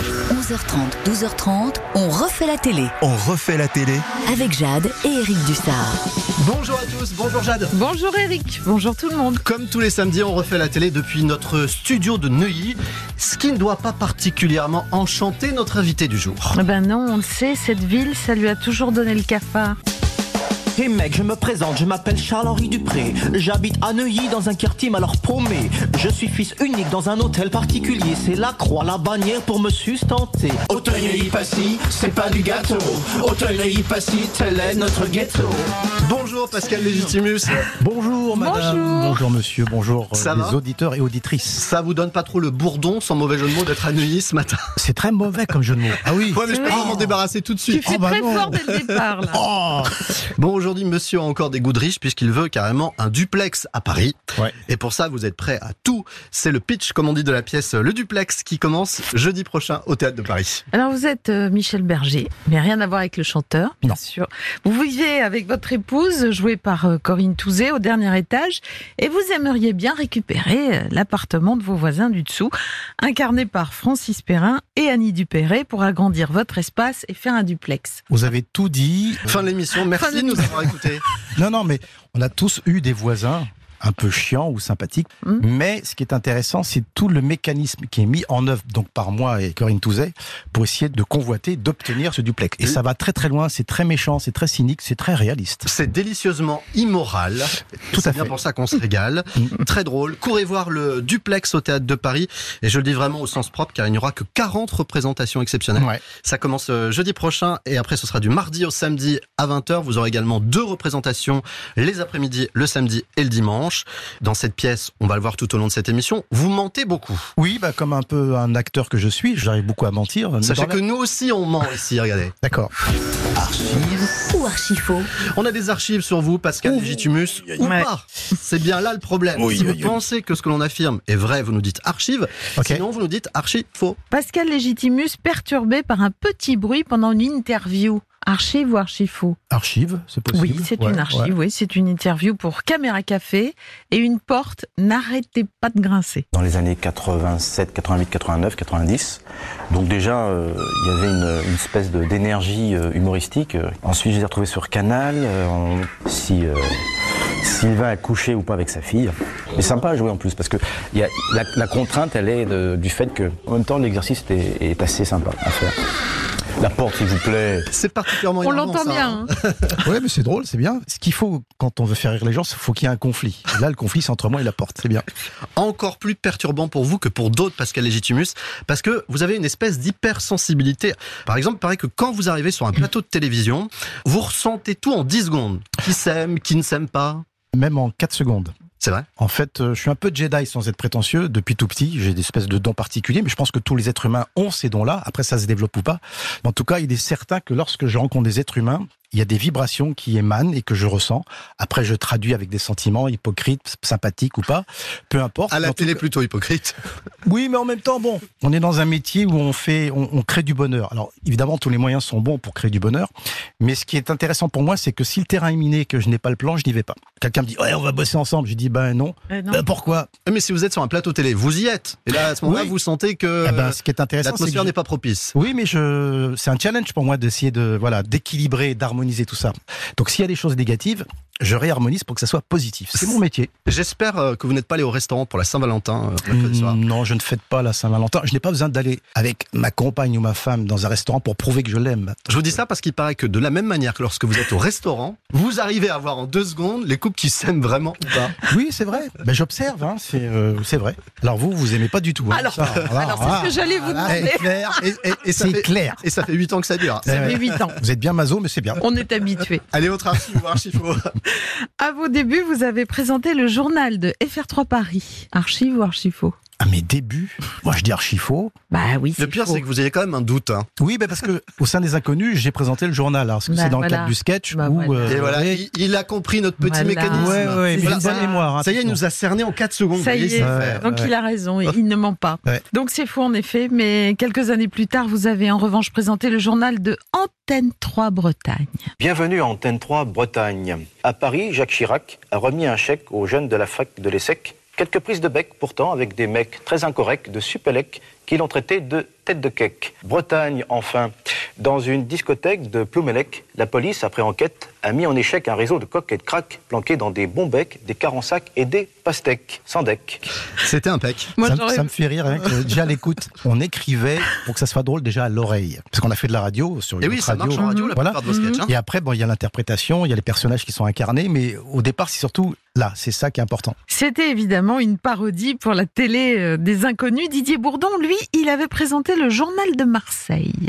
11h30, 12h30, on refait la télé. On refait la télé Avec Jade et Eric Dussard. Bonjour à tous, bonjour Jade. Bonjour Eric, bonjour tout le monde. Comme tous les samedis, on refait la télé depuis notre studio de Neuilly, ce qui ne doit pas particulièrement enchanter notre invité du jour. Ben non, on le sait, cette ville, ça lui a toujours donné le cafard. Hey mec, je me présente, je m'appelle Charles-Henri Dupré. J'habite à Neuilly dans un quartier alors paumé. Je suis fils unique dans un hôtel particulier. C'est la croix, la bannière pour me sustenter. Hôtel Neuilly-Passy, c'est pas du gâteau. Hôtel Neuilly-Passy, tel est notre ghetto. Bonjour Pascal Légitimus. Bonjour madame, bonjour monsieur, bonjour les auditeurs et auditrices. Ça vous donne pas trop le bourdon, sans mauvais jeu de mots, d'être à Neuilly ce matin? C'est très mauvais comme jeu de mots. Ah oui. Ouais, mais je peux pas m'en débarrasser tout de suite. Tu fais très fort dès le départ là. Bon, aujourd'hui, monsieur a encore des goûts de riche puisqu'il veut carrément un duplex à Paris. Ouais. Et pour ça, vous êtes prêts à tout. C'est le pitch, comme on dit, de la pièce Le Duplex qui commence jeudi prochain au Théâtre de Paris. Alors vous êtes Michel Berger, mais rien à voir avec le chanteur, bien sûr. Vous vivez avec votre épouse, jouée par Corinne Touzé, au dernier étage, et vous aimeriez bien récupérer l'appartement de vos voisins du dessous, incarné par Francis Perrin et Annie Dupéret, pour agrandir votre espace et faire un duplex. Vous avez tout dit. Fin de l'émission, merci de nous avoir écoutés. Non, mais on a tous eu des voisins un peu chiants ou sympathiques. Mais ce qui est intéressant, c'est tout le mécanisme qui est mis en œuvre donc par moi et Corinne Touzet pour essayer de convoiter, d'obtenir ce duplex. Et ça va très très loin, c'est très méchant, c'est très cynique, c'est très réaliste. C'est délicieusement immoral. Tout à C'est bien fait. pour ça qu'on se régale. Très drôle. Courez voir le Duplex au Théâtre de Paris. Et je le dis vraiment au sens propre, car il n'y aura que 40 représentations exceptionnelles. Ouais. Ça commence jeudi prochain et après ce sera du mardi au samedi à 20h. Vous aurez également 2 représentations les après-midi, le samedi et le dimanche. Dans cette pièce, on va le voir tout au long de cette émission, vous mentez beaucoup. Oui, comme un peu un acteur que je suis, j'arrive beaucoup à mentir. Sachez que nous aussi on ment ici, regardez. D'accord. Archives Ou archi-faux. On a des archives sur vous, Pascal Légitimus, ou pas. C'est bien là le problème. Si vous pensez que ce que l'on affirme est vrai, vous nous dites archive. Sinon, vous nous dites archi-faux. Pascal Légitimus perturbé par un petit bruit pendant une interview. Archive ou archi-faux? Archive, c'est possible. Oui, c'est une archive, oui, c'est une interview pour Caméra Café et une porte n'arrêtez pas de grincer. Dans les années 87, 88, 89, 90. Donc déjà, il y avait une espèce d'énergie humoristique. Ensuite, je les ai retrouvés sur Canal. Si Sylvain a couché ou pas avec sa fille. C'est sympa à jouer en plus, parce que la contrainte, elle est du fait que, en même temps, l'exercice est assez sympa à faire. La porte, s'il vous plaît. C'est particulièrement On énervant, l'entend ça, bien. Hein. Ouais, mais c'est drôle, c'est bien. Ce qu'il faut quand on veut faire rire les gens, il faut qu'il y ait un conflit. Et là, le conflit, c'est entre moi et la porte, c'est bien. Encore plus perturbant pour vous que pour d'autres, Pascal Légitimus, parce que vous avez une espèce d'hypersensibilité. Par exemple, il paraît que quand vous arrivez sur un plateau de télévision, vous ressentez tout en 10 secondes. Qui s'aime, qui ne s'aime pas. Même en 4 secondes. C'est vrai? En fait, je suis un peu Jedi sans être prétentieux. Depuis tout petit, j'ai des espèces de dons particuliers, mais je pense que tous les êtres humains ont ces dons-là. Après, ça se développe ou pas. Mais en tout cas, il est certain que lorsque je rencontre des êtres humains, il y a des vibrations qui émanent et que je ressens. Après, je traduis avec des sentiments hypocrites, sympathiques ou pas. Peu importe. À la télé, plutôt hypocrite. Oui, mais en même temps, bon, on est dans un métier où on crée du bonheur. Alors, évidemment, tous les moyens sont bons pour créer du bonheur. Mais ce qui est intéressant pour moi, c'est que si le terrain est miné et que je n'ai pas le plan, je n'y vais pas. Quelqu'un me dit, ouais, on va bosser ensemble. Je dis, non. Pourquoi? Mais si vous êtes sur un plateau télé, vous y êtes. Et là, à ce moment-là, vous sentez que ce qui est intéressant, l'atmosphère n'est pas propice. Oui, mais c'est un challenge pour moi d'essayer d'équilibrer, d'harmoniser tout ça. Donc s'il y a des choses négatives, je réharmonise pour que ça soit positif. C'est mon métier. J'espère que vous n'êtes pas allé au restaurant pour la Saint-Valentin mercredi soir. Non, je ne fête pas la Saint-Valentin. Je n'ai pas besoin d'aller avec ma compagne ou ma femme dans un restaurant pour prouver que je l'aime. Je vous dis ça parce qu'il paraît que de la même manière que lorsque vous êtes au restaurant, vous arrivez à voir en 2 secondes les couples qui s'aiment vraiment ou pas. Oui, c'est vrai. J'observe, c'est vrai. Alors vous aimez pas du tout. Alors, c'est ce que j'allais vous demander. C'est clair. Et ça fait 8 ans que ça dure. Ça fait 8 ans. Vous êtes bien maso, mais c'est bien. On est habitué. Allez, votre archive ou archi-faux. À vos débuts, vous avez présenté le journal de FR3 Paris. Archive ou archi-faux? À mes débuts, moi je dis archi-faux. Bah oui, Le pire, c'est que vous avez quand même un doute. Hein. Oui, parce que au sein des Inconnus, j'ai présenté le journal. Alors, est-ce que c'est dans le cadre du sketch ou Et voilà, il a compris notre petit mécanisme. Ouais, mais j'ai une bonne mémoire. Ça y est, il nous a cerné en 4 secondes. Ça y est, donc il a raison, il ne ment pas. Ouais. Donc c'est faux en effet, mais quelques années plus tard, vous avez en revanche présenté le journal de Antenne 3 Bretagne. Bienvenue à Antenne 3 Bretagne. À Paris, Jacques Chirac a remis un chèque aux jeunes de la fac de l'ESSEC Quelques prises de bec pourtant avec des mecs très incorrects de Supélec qui l'ont traité de tête de cake. Bretagne enfin. Dans une discothèque de Ploumelec, la police, après enquête, a mis en échec un réseau de coques et de craques planqués dans des bons becs, des carensacs et des pastèques, sans deck. C'était impec. Ça me fait rire, hein, que déjà à l'écoute, on écrivait pour que ça soit drôle déjà à l'oreille. Parce qu'on a fait de la radio sur une Et autre oui, ça radio. marche en radio, la plupart de vos sketchs. Hein. Et après, il y a l'interprétation, il y a les personnages qui sont incarnés, mais au départ, c'est surtout là, c'est ça qui est important. C'était évidemment une parodie pour la télé des Inconnus. Didier Bourdon, lui, il avait présenté le Journal de Marseille.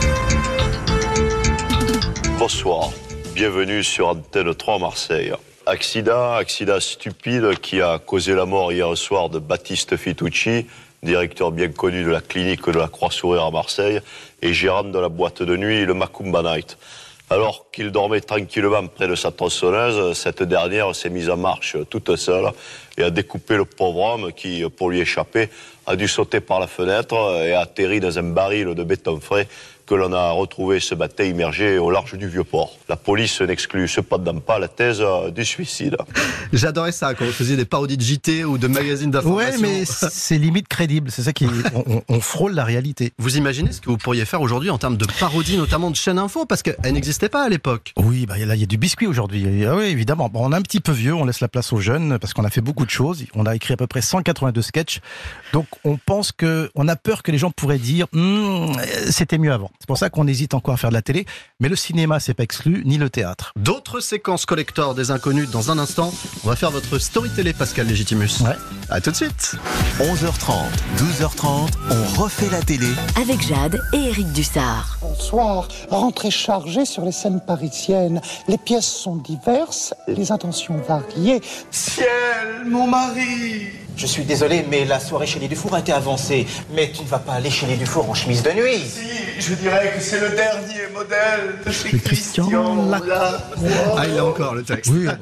Bonsoir, bienvenue sur Antenne 3 Marseille. Accident stupide qui a causé la mort hier soir de Baptiste Fitucci, directeur bien connu de la clinique de la Croix-Sourire à Marseille et gérant de la boîte de nuit le Macumba Night. Alors qu'il dormait tranquillement près de sa tronçonneuse, cette dernière s'est mise en marche toute seule et a découpé le pauvre homme qui, pour lui échapper, a dû sauter par la fenêtre et a atterri dans un baril de béton frais que l'on a retrouvé ce matin immergé au large du Vieux-Port. La police n'exclut cependant pas la thèse du suicide. J'adorais ça quand vous faisiez des parodies de JT ou de magazines d'information. Ouais, mais c'est limite crédible. C'est ça qui on frôle la réalité. Vous imaginez ce que vous pourriez faire aujourd'hui en termes de parodie, notamment de chaîne info, parce qu'elle n'existait pas à l'époque. Oui, bah là il y a du biscuit aujourd'hui. Ah oui, évidemment. Bon, on est un petit peu vieux, on laisse la place aux jeunes parce qu'on a fait beaucoup de choses. On a écrit à peu près 182 sketchs. Donc on pense on a peur que les gens pourraient dire c'était mieux avant. C'est pour ça qu'on hésite encore à faire de la télé. Mais le cinéma, c'est pas exclu, ni le théâtre. D'autres séquences collector des Inconnus dans un instant. On va faire votre story télé, Pascal Légitimus. Ouais. À tout de suite. 11h30, 12h30, on refait la télé. Avec Jade et Éric Dussard. Bonsoir. Rentrée chargée sur les scènes parisiennes. Les pièces sont diverses, les intentions variées. Ciel, mon mari! Je suis désolé, mais la soirée chez les Dufour a été avancée. Mais tu ne vas pas aller chez les Dufour en chemise de nuit. Si, je dirais que c'est le dernier modèle de chez Christian Lacroix. Ah, il a encore le texte. Oui.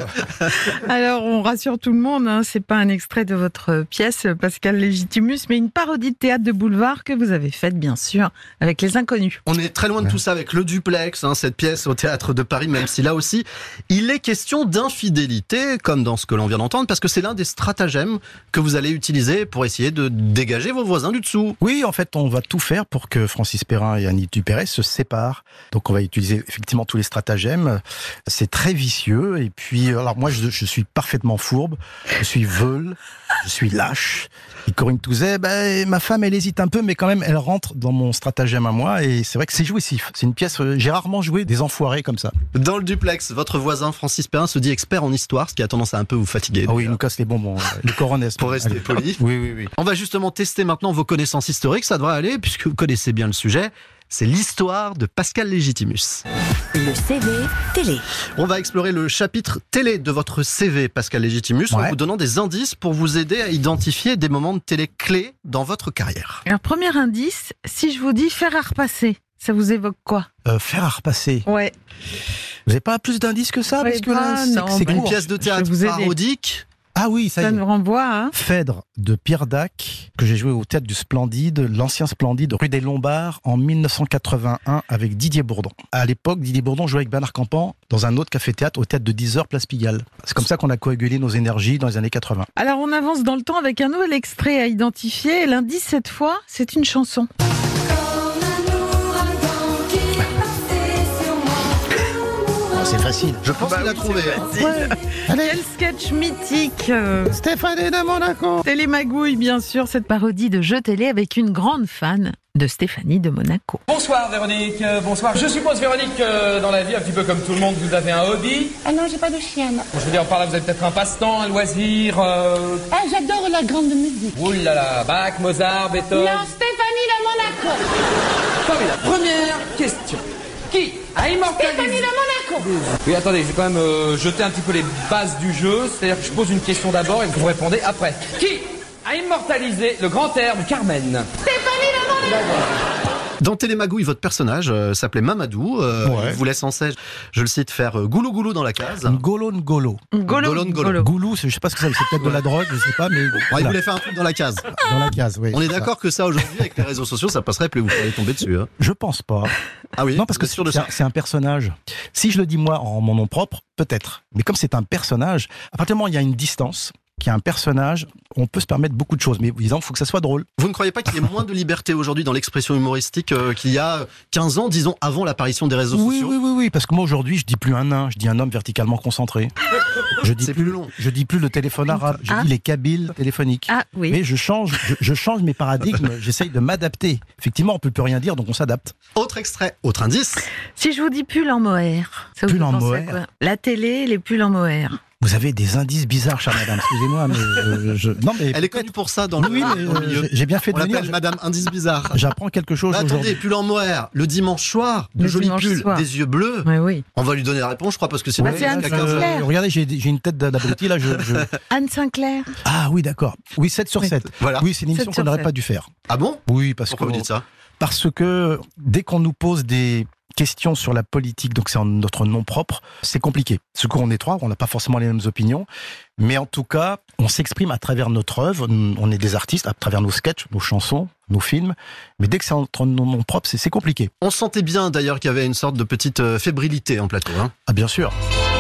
Alors, on rassure tout le monde, hein, c'est pas un extrait de votre pièce, Pascal Légitimus, mais une parodie de théâtre de boulevard que vous avez faite, bien sûr, avec les Inconnus. On est très loin de tout ça avec le Duplex, hein, cette pièce au Théâtre de Paris, même si là aussi, il est question d'infidélité, comme dans ce que l'on vient d'entendre, parce que c'est l'un des stratagèmes que vous allez utiliser pour essayer de dégager vos voisins du dessous. Oui, en fait, on va tout faire pour que Francis Perrin et Annie Dupérez se séparent. Donc, on va utiliser effectivement tous les stratagèmes. C'est très vicieux. Et puis, alors moi, je suis parfaitement fourbe. Je suis veule. Je suis lâche. Et Corinne Touzet, ma femme, elle hésite un peu, mais quand même, elle rentre dans mon stratagème à moi. Et c'est vrai que c'est jouissif. C'est une pièce, j'ai rarement joué des enfoirés comme ça. Dans le Duplex, votre voisin Francis Perrin se dit expert en histoire, ce qui a tendance à un peu vous fatiguer. Ah oui, il nous casse les bonbons, les coronesses. Pour rester poli. Oui. On va justement tester maintenant vos connaissances historiques, ça devrait aller, puisque vous connaissez bien le sujet. C'est l'histoire de Pascal Légitimus. Le CV télé. On va explorer le chapitre télé de votre CV, Pascal Légitimus, en vous donnant des indices pour vous aider à identifier des moments de télé clés dans votre carrière. Alors, premier indice, si je vous dis fer à repasser, ça vous évoque quoi? Fer à repasser. Ouais. Vous n'avez pas plus d'indices que ça? Parce que là, c'est une pièce de théâtre parodique. Ah oui, ça nous renvoie à Phèdre de Pierre Dac, que j'ai joué au Théâtre du Splendide, l'ancien Splendide, rue des Lombards, en 1981, avec Didier Bourdon. À l'époque, Didier Bourdon jouait avec Bernard Campan dans un autre café-théâtre au Théâtre de 10h, Place Pigalle. C'est comme ça qu'on a coagulé nos énergies dans les années 80. Alors, on avance dans le temps avec un nouvel extrait à identifier. L'indice, cette fois, c'est une chanson. C'est facile. Je pense qu'il a trouvé. Quel sketch mythique Stéphanie de Monaco. Télémagouille, bien sûr, cette parodie de jeu télé avec une grande fan de Stéphanie de Monaco. Bonsoir Véronique, bonsoir. Je suppose Véronique, dans la vie, un petit peu comme tout le monde, vous avez un hobby? Ah non, j'ai pas de chienne. Je veux dire, par là, vous avez peut-être un passe-temps, un loisir Ah, j'adore la grande musique. Ouh là là, Bach, Mozart, Beethoven... Non, Stéphanie de Monaco. Formidable. Première question. Qui a immortalisé... Stéphanie de Monaco. Oui, attendez, je vais quand même jeter un petit peu les bases du jeu. C'est-à-dire que je pose une question d'abord et vous répondez après. Qui a immortalisé le grand air du Carmen? Stéphanie de Monaco. Dans Télémagouille, votre personnage s'appelait Mamadou. Il vous laisse en sèche, je le cite, faire goulou goulou dans la case. Ngolo. Goulou, je sais pas ce que c'est peut-être de la drogue, je sais pas, mais... Il voulait faire un truc dans la case. Dans la case, oui. On est d'accord que ça, aujourd'hui, avec les réseaux sociaux, ça passerait plus, vous pourriez tomber dessus. Hein. Je pense pas. Ah oui? Non, parce que c'est un personnage. Si je le dis moi en mon nom propre, peut-être. Mais comme c'est un personnage, à partir du moment où il y a une distance, qu'il y a un personnage, on peut se permettre beaucoup de choses, mais évidemment, il faut que ça soit drôle. Vous ne croyez pas qu'il y ait moins de liberté aujourd'hui dans l'expression humoristique qu'il y a 15 ans, disons, avant l'apparition des réseaux sociaux? Oui, parce que moi aujourd'hui, je dis plus un nain, je dis un homme verticalement concentré. C'est plus long. Je dis plus le téléphone arabe, je dis les kabyles téléphoniques. Ah oui. Mais je change mes paradigmes, j'essaye de m'adapter. Effectivement, on peut plus rien dire, donc on s'adapte. Autre extrait, autre indice. Si je vous dis pull en mohair, ça vous Pull en pensez à mohair. quoi? La télé, les pulls en mohair. Vous avez des indices bizarres, chère madame, excusez-moi, mais non, mais Elle est connue pour ça dans le milieu. j'ai bien fait On de venir. l'appelle Madame Indice Bizarre. J'apprends quelque chose Attendez, aujourd'hui. pull en mohair, le dimanche soir, de Le jolis dimanche pulls, soir. des yeux bleus. Oui. On va lui donner la réponse, je crois, parce que c'est Bah, c'est Anne Sinclair. Regardez, j'ai une tête d'abruti là. Anne Sinclair. Ah oui, d'accord. Oui, 7 sur 7. Voilà. Oui, c'est une 7 émission sur qu'on n'aurait 7. pas dû faire. Ah bon? Oui, parce Pourquoi que vous dites ça? Parce que dès qu'on nous pose des questions sur la politique, donc c'est en notre nom propre, c'est compliqué. Ce qu'on est trois, on n'a pas forcément les mêmes opinions, mais en tout cas, on s'exprime à travers notre œuvre, on est des artistes, à travers nos sketchs, nos chansons, nos films, mais dès que c'est entre nos noms propres, c'est compliqué. On sentait bien d'ailleurs qu'il y avait une sorte de petite fébrilité en plateau. Hein. Ah bien sûr.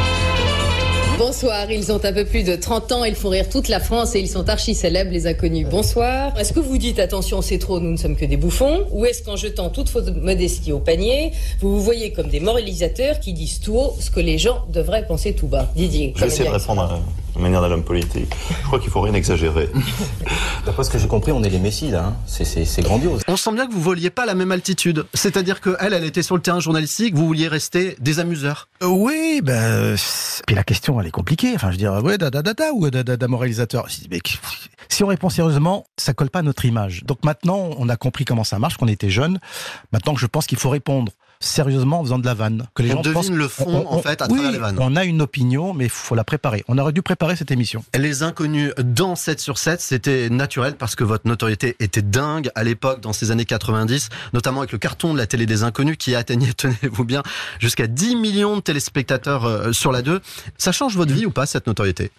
Bonsoir, ils ont un peu plus de 30 ans, ils font rire toute la France et ils sont archi célèbres, les inconnus. Bonsoir. Est-ce que vous dites, attention, c'est trop, nous ne sommes que des bouffons? Ou est-ce qu'en jetant toute votre modestie au panier, vous vous voyez comme des moralisateurs qui disent tout haut ce que les gens devraient penser tout bas? Didier. Je vais essayer de répondre à la manière d'un homme politique. Je crois qu'il faut rien exagérer. D'après ce que j'ai compris, on est les messies, là. Hein. C'est grandiose. On sent bien que vous voliez pas à la même altitude. C'est-à-dire qu'elle était sur le terrain journalistique, vous vouliez rester des amuseurs. Oui, puis la question, elle est compliquée. Enfin, je veux dire, ouais, ou moralisateur. Mais si on répond sérieusement, ça colle pas à notre image. Donc maintenant, on a compris comment ça marche, qu'on était jeunes. Maintenant, je pense qu'il faut répondre sérieusement en faisant de la vanne. Que les On gens devine pensent, le fond, en fait, à travers les vannes. On a une opinion, mais il faut la préparer. On aurait dû préparer cette émission. Les inconnus dans 7 sur 7, c'était naturel parce que votre notoriété était dingue à l'époque, dans ces années 90, notamment avec le carton de la télé des inconnus qui atteignait, tenez-vous bien, jusqu'à 10 millions de téléspectateurs sur la 2. Ça change votre vie ou pas, cette notoriété?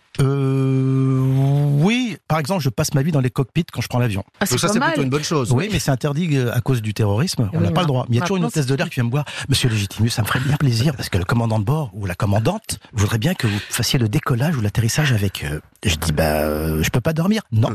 Oui, par exemple, je passe ma vie dans les cockpits quand je prends l'avion. Ah, Donc ça, c'est plutôt une bonne chose. Oui, mais c'est interdit à cause du terrorisme. On n'a pas le droit. Mais il y a toujours une hôtesse de l'air qui vient me voir. Monsieur Légitimus, ça me ferait bien plaisir parce que le commandant de bord ou la commandante voudrait bien que vous fassiez le décollage ou l'atterrissage avec. Je dis, je peux pas dormir. Non.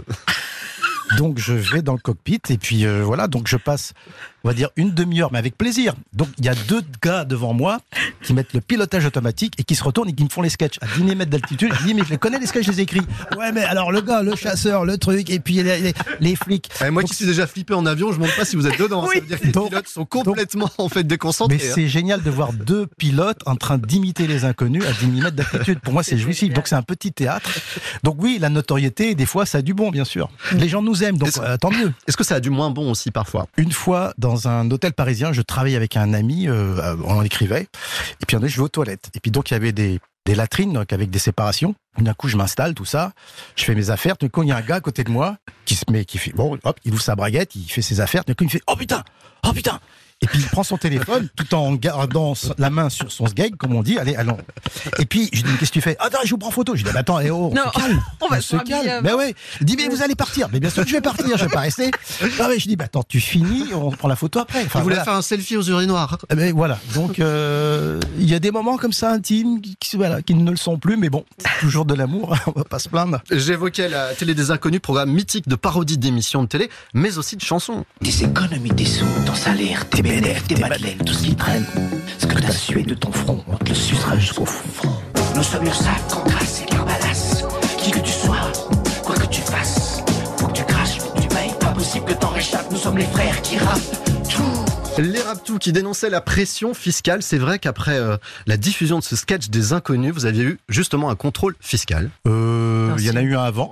Donc je vais dans le cockpit et puis voilà, donc je passe, on va dire, une demi-heure, mais avec plaisir. Donc il y a 2 gars devant moi qui mettent le pilotage automatique et qui se retournent et qui me font les sketchs à 10 000 mètres d'altitude. Je dis, mais je les connais les sketchs, je les écris. Ouais, mais alors le gars, le chasseur, le truc, et puis les flics. Moi qui suis déjà flippé en avion, je ne me demande pas si vous êtes dedans. Oui. Ça veut dire que les pilotes sont complètement en fait déconcentrés. Mais c'est génial de voir 2 pilotes en train d'imiter les inconnus à 10 000 mètres d'altitude. Pour moi, c'est jouissif. Donc c'est un petit théâtre. Donc oui, la notoriété, des fois, ça a du bon, bien sûr. Les gens nous aiment, donc tant mieux. Est-ce que ça a du moins bon aussi parfois? Une fois, dans un hôtel parisien, je travaillais avec un ami, on écrivait, et puis je vais aux toilettes. Et puis donc, il y avait des latrines donc, avec des séparations. D'un coup, je m'installe, tout ça, je fais mes affaires. Tout d'un coup, il y a un gars à côté de moi qui fait, bon, hop, il ouvre sa braguette, il fait ses affaires. Tout d'un coup, il me fait, oh putain! Et puis il prend son téléphone tout en gardant la main sur son sgeg, comme on dit. Allez, allons. Et puis je lui dis, qu'est-ce que tu fais? Attends, je vous prends photo. Je lui dis, attends, on se calme. On va se calme. Mais ouais. Il dit, mais vous allez partir. Mais bien sûr que je vais partir, je vais pas rester. Ah mais je dis, attends, tu finis, on prend la photo après. Enfin, vous voulez faire un selfie aux urinoirs? Mais voilà. Donc il y a des moments comme ça intimes qui ne le sont plus, mais bon, c'est toujours de l'amour. On va pas se plaindre. J'évoquais la télé des inconnus, programme mythique de parodie d'émissions de télé, mais aussi de chansons. Des économies, des sous, ton salaire, tes bénéfices, tes madeleines, tout ce qui traîne. Ce que t'as sué de ton front, on te le sucera jusqu'au fond. Nous sommes le sac, Cancrasse et Carbalas. Qui que tu sois, quoi que tu fasses, faut que tu craches, faut que tu payes. Pas possible que t'en réchappes, nous sommes les frères qui rappent tout. Les Raptous qui dénonçaient la pression fiscale. C'est vrai qu'après la diffusion de ce sketch des inconnus, vous aviez eu justement un contrôle fiscal. Il y en a eu un avant.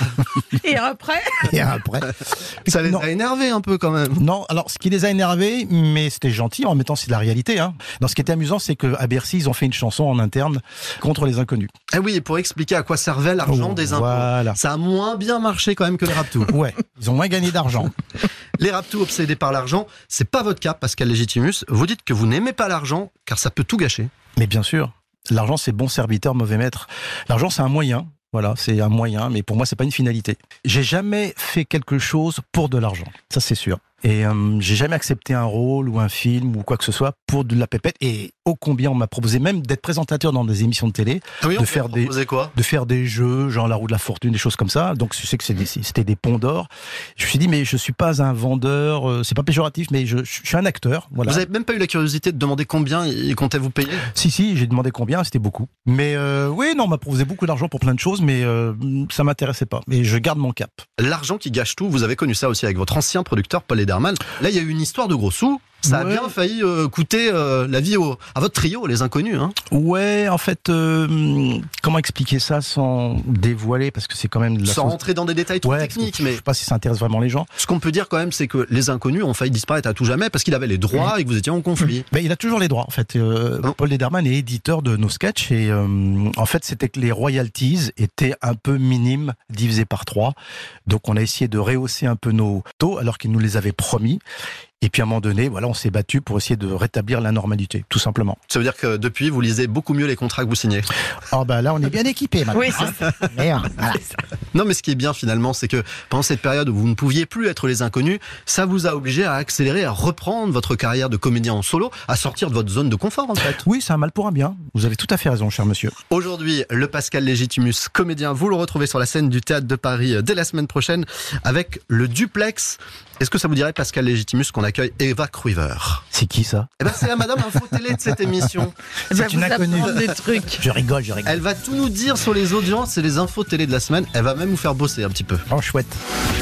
Et après? Et après. Ça les a énervés un peu quand même. Non, alors ce qui les a énervés, mais c'était gentil, en même temps c'est de la réalité. Hein. Non, ce qui était amusant, c'est qu'à Bercy, ils ont fait une chanson en interne contre les inconnus. Ah oui, et pour expliquer à quoi servait l'argent des impôts. Voilà. Ça a moins bien marché quand même que les Raptous. Ouais, ils ont moins gagné d'argent. Les Raptous obsédés par l'argent, c'est pas votre cas, Pascal Légitimus. Vous dites que vous n'aimez pas l'argent, car ça peut tout gâcher. Mais bien sûr, l'argent c'est bon serviteur, mauvais maître. L'argent c'est un moyen. Voilà, c'est un moyen, mais pour moi, c'est pas une finalité. J'ai jamais fait quelque chose pour de l'argent. Ça, c'est sûr. Et j'ai jamais accepté un rôle ou un film ou quoi que ce soit pour de la pépette. Et ô combien on m'a proposé même d'être présentateur dans des émissions de télé, Oui, de faire des jeux, genre la roue de la fortune, des choses comme ça. Donc je sais que c'était des ponts d'or. Je me suis dit mais je suis pas un vendeur, c'est pas péjoratif, mais je suis un acteur. Voilà. Vous avez même pas eu la curiosité de demander combien il comptait vous payer? Si, j'ai demandé combien, c'était beaucoup. Mais oui, non, on m'a proposé beaucoup d'argent pour plein de choses, mais ça m'intéressait pas. Mais je garde mon cap. L'argent qui gâche tout, vous avez connu ça aussi avec votre ancien producteur Paul Lederman. Là, il y a eu une histoire de gros sous. Ça a bien failli coûter la vie à votre trio, les Inconnus. Hein. Ouais, en fait, comment expliquer ça sans dévoiler, parce que c'est quand même de la sans rentrer dans des détails trop techniques. Mais je sais pas si ça intéresse vraiment les gens. Ce qu'on peut dire quand même, c'est que les Inconnus ont failli disparaître à tout jamais parce qu'il avait les droits et que vous étiez en conflit. Ben, il a toujours les droits, en fait. Paul Lederman est éditeur de nos sketchs et en fait, c'était que les royalties étaient un peu minimes, divisées par 3. Donc, on a essayé de rehausser un peu nos taux alors qu'il nous les avait promis. Et puis à un moment donné, voilà, on s'est battu pour essayer de rétablir la normalité, tout simplement. Ça veut dire que depuis, vous lisez beaucoup mieux les contrats que vous signez. Oh bah là, on est bien équipés maintenant. Oui, c'est ça. Merde, voilà. Non, mais ce qui est bien finalement, c'est que pendant cette période où vous ne pouviez plus être les Inconnus, ça vous a obligé à accélérer, à reprendre votre carrière de comédien en solo, à sortir de votre zone de confort en fait. Oui, c'est un mal pour un bien. Vous avez tout à fait raison, cher monsieur. Aujourd'hui, le Pascal Légitimus, comédien, vous le retrouvez sur la scène du Théâtre de Paris dès la semaine prochaine avec le Duplex. Est-ce que ça vous dirait, Pascal Légitimus, qu'on accueille Eva Cruiver? C'est qui ça? Eh ben, c'est la madame info télé de cette émission. C'est une inconnue. Des trucs. Je rigole. Elle va tout nous dire sur les audiences et les infos télé de la semaine. Elle va même vous faire bosser un petit peu. Oh, chouette.